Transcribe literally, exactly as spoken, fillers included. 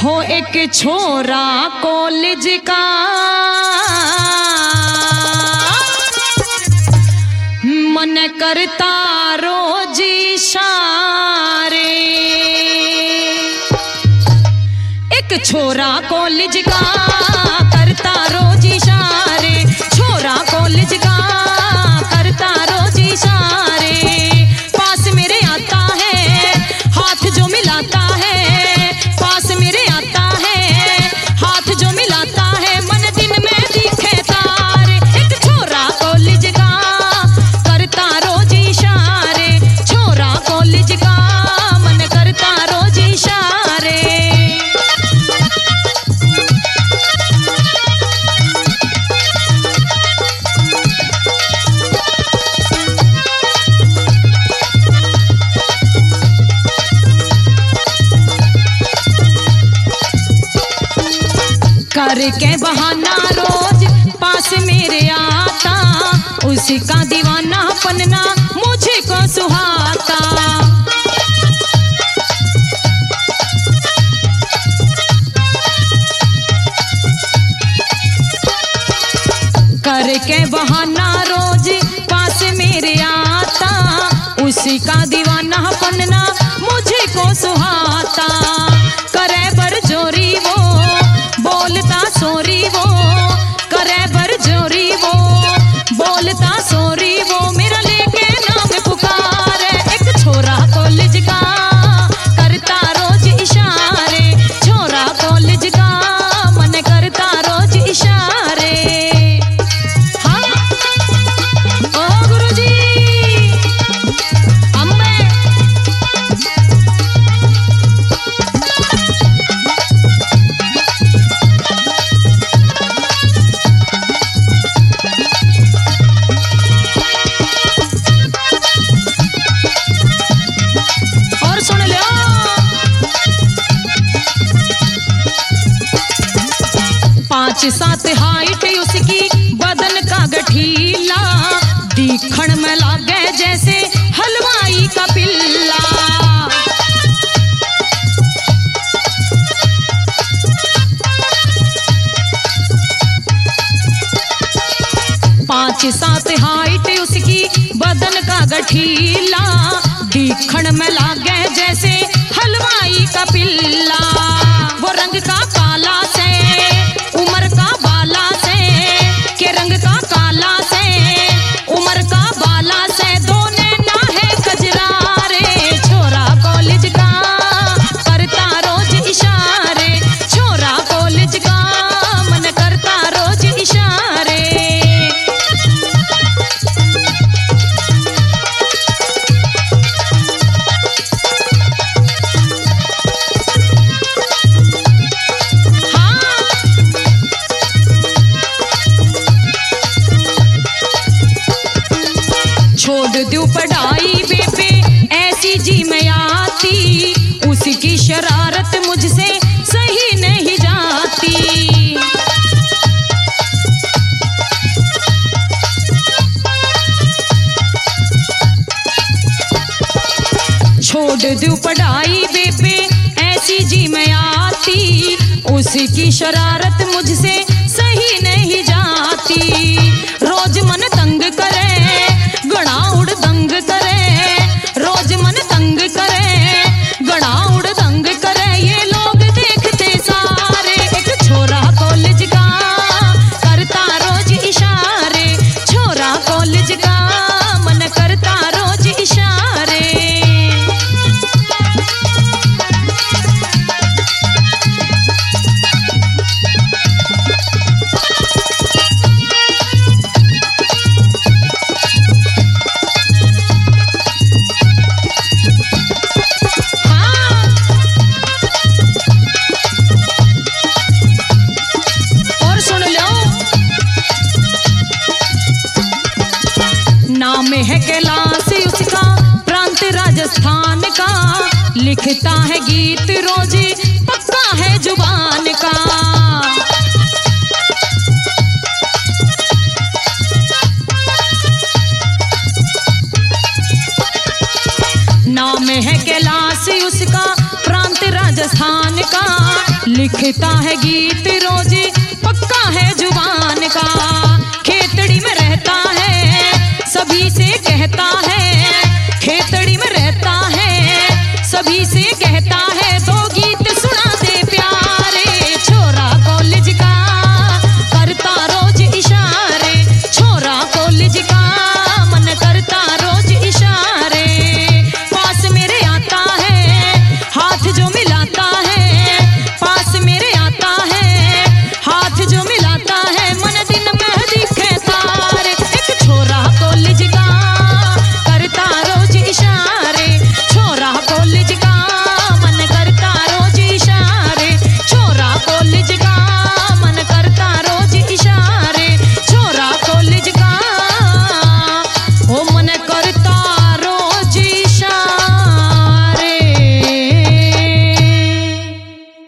हो एक छोरा कॉलेज का मन करता रोज इशारे। एक छोरा कॉलेज का करता रोज इशारे, छोरा कॉलेज का करता रोज इशारे। पास मेरे आता है हाथ जो मिलाता है, पास मेरे आता है हाथ जो मिलाता है, मन दिन में दिखे तारे। एक छोरा कॉलेज का करता रोज इशारे, छोरा कॉलेज का मन करता रोज इशारे। करके बहाना रोज पास मेरे आता, उसी का दीवाना पन्ना मुझे को सुहाता। करके बहाना रोज पास मेरे आता, उसी का दीवाना पन्ना मुझे को सुहाता। करे बर जोरी वो बोलता सोरी वो, करे बर जोरी वो बोलता सोरी वो, मेरा लेके नाम पुकारे। एक छोरा कॉलेज का करता रोज इशारे, छोरा कॉलेज का मन करता रोज इशारे। हाँ ओ गुरुजी अम्बे पाँच सात हाइट उसकी बदन का गठीला, दिखण में लागे जैसे हलवाई का पिल्ला। पाँच सात हाइट उसकी बदन का गठीला, दिखण में लागे जैसे हलवाई का पिल्ला। वो रंग का काला से उम्र का बाला से, के रंग का काला से उम्र का बाला से, दोने ना है कजरारे। छोरा कॉलेज का करता रोज इशारे, छोरा कॉलेज का मन करता रोज इशारे। छोड़ दूं पढ़ाई बेबे ऐसी जी में आती, उसकी शरारत मुझसे सही नहीं जाती। छोड़ दूं पढ़ाई बेबे ऐसी जी में आती, उसकी शरारत मुझसे सही नहीं जाती। रोज मन तंग करे गणा उड़ दंग करे, रोज मन तंग करे गणा उड़ दंग करे, ये लोग देखते सारे। एक छोरा कॉलेज का करता रोज इशारे, छोरा कॉलेज का मन करता रोज इशारे। नाम है कैलाश उसका प्रांत राजस्थान का, लिखता है गीत रोज पक्का है जुबान का। नाम है कैलाश उसका प्रांत राजस्थान का, लिखता है गीत रोज